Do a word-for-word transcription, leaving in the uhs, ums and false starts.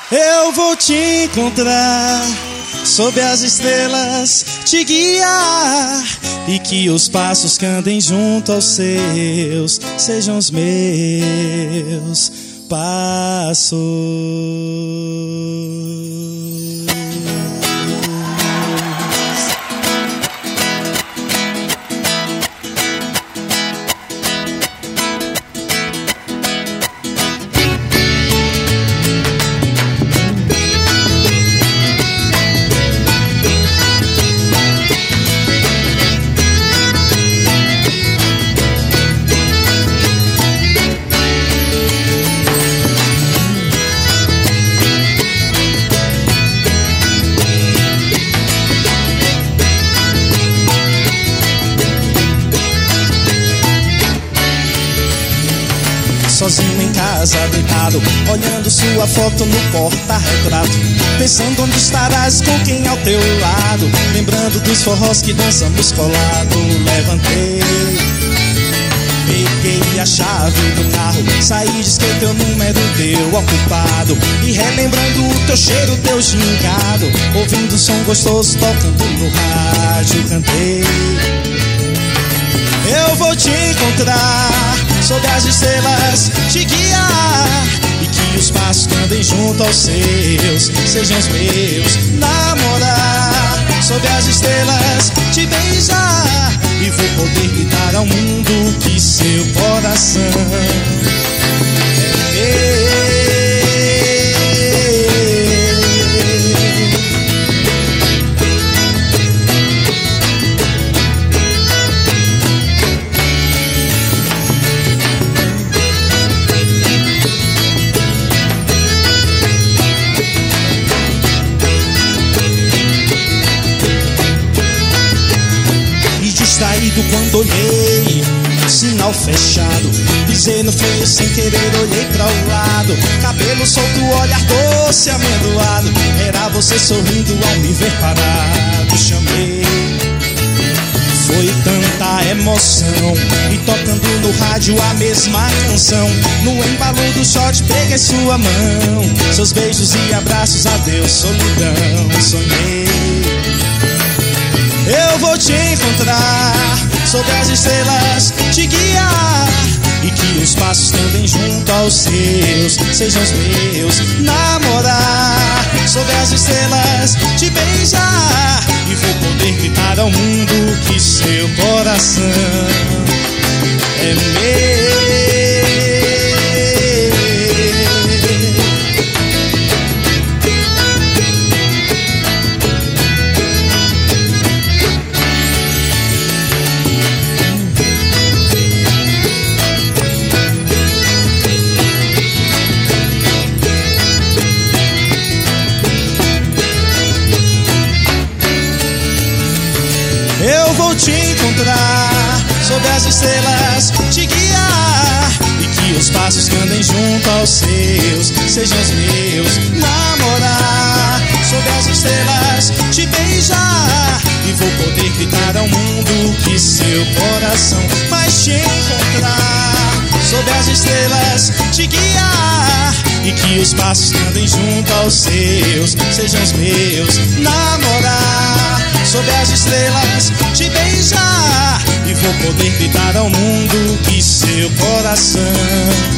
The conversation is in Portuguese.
Eu vou te encontrar sob as estrelas, te guiar, e que os passos que andem junto aos seus sejam os meus passos. Sozinho em casa, deitado, olhando sua foto no porta-retrato, pensando onde estarás, com quem ao teu lado, lembrando dos forrós que dançamos colado. Levantei, peguei a chave do carro, saí, disquei teu número, teu ocupado, e relembrando o teu cheiro, teu gingado, ouvindo o som gostoso tocando no rádio, cantei. Eu vou te encontrar sob as estrelas, te guiar, e que os passos que andem junto aos seus sejam os meus. Namorar sob as estrelas, te beijar, e vou poder gritar ao mundo que seu coração é meu. Distraído quando olhei, sinal fechado, pisei no freio sem querer, olhei pra o lado, cabelo solto, olhar doce, amendoado, era você sorrindo ao me ver parado. Chamei, foi tanta emoção, e tocando no rádio a mesma canção, no embalo do shot peguei sua mão, seus beijos e abraços, adeus solidão. Sonhei, eu vou te encontrar sob as estrelas, te guiar, e que os passos que andem junto aos seus sejam os meus. Namorar sob as estrelas, te beijar, e vou poder gritar ao mundo que seu coração é meu. Eu vou te encontrar sob as estrelas, te guiar, e que os passos que andem junto aos seus sejam os meus. Namorar sob as estrelas, te beijar, e vou poder gritar ao mundo que seu coração vai te encontrar sob as estrelas, te guiar, e que os passos que andem junto aos seus sejam os meus. Namorar sob as estrelas, te beijar, e vou poder gritar ao mundo que seu coração